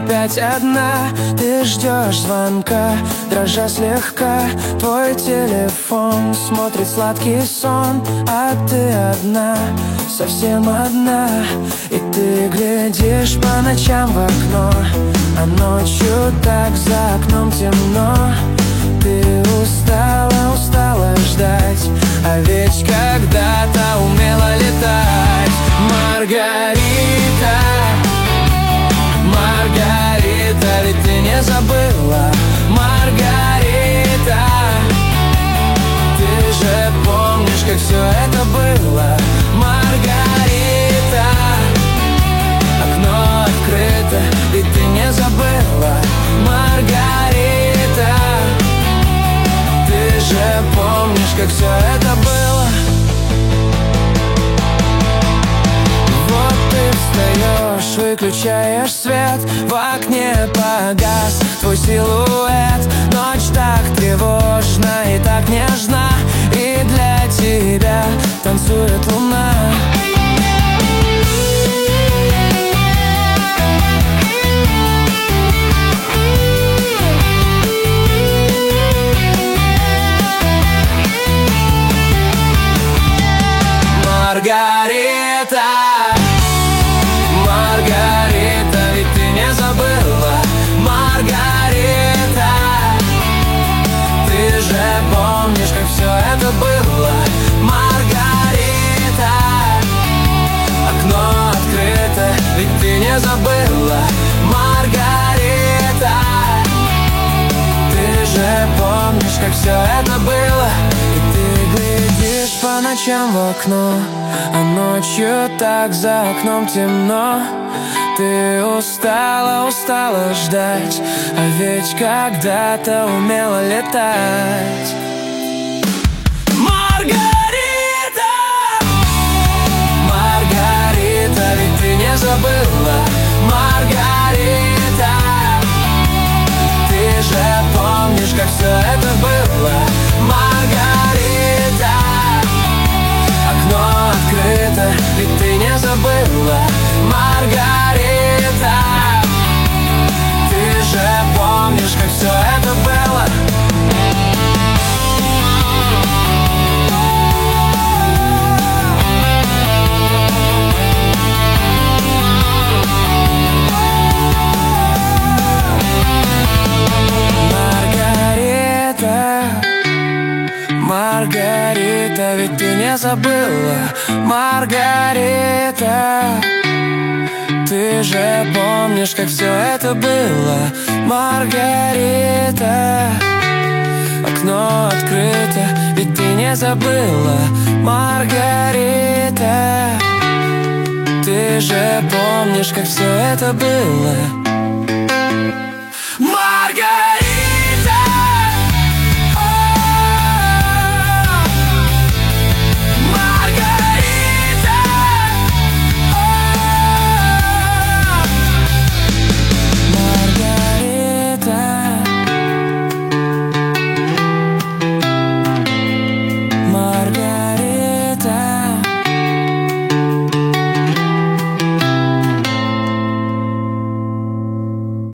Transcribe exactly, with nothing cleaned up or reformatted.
опять одна. Ты ждешь звонка, дрожа слегка. Твой телефон смотрит сладкий сон, а ты одна, совсем одна. И ты глядишь по ночам в окно, а ночью так за окном темно. Ты устала, устала ждать, а ведь когда-то умела летать. Маргарита, Маргарита, ведь ты не забыла. Маргарита, ты же помнишь, как все это было. Маргарита, окно открыто, ведь ты не забыла. Маргарита, ты же помнишь, как все это было. Вот ты встаешь, выключаешь свет, в окне погас твой силуэт. Ночь так тревожна и так нежна, и для тебя танцует луна. Маргарита, Маргарита, ведь ты не забыла. Маргарита, ты же помнишь, как все это было. Маргарита, окно открыто, ведь ты не забыла. Маргарита, ты же помнишь, как все это было. И ты глядишь по ночам в окно, а ночью так за окном темно. Ты устала, устала ждать, а ведь когда-то умела летать. Маргарита, Маргарита, ведь ты не забыла. Маргарита, ты же помнишь, как все это было. Маргарита, окно открыто, ведь ты не забыла. Маргарита, ты же помнишь, как все это было. Маргарита, Маргарита, ведь ты не забыла. Маргарита, ты же помнишь, как все это было. Маргарита, окно открыто, ведь ты не забыла. Маргарита, ты же помнишь, как все это было.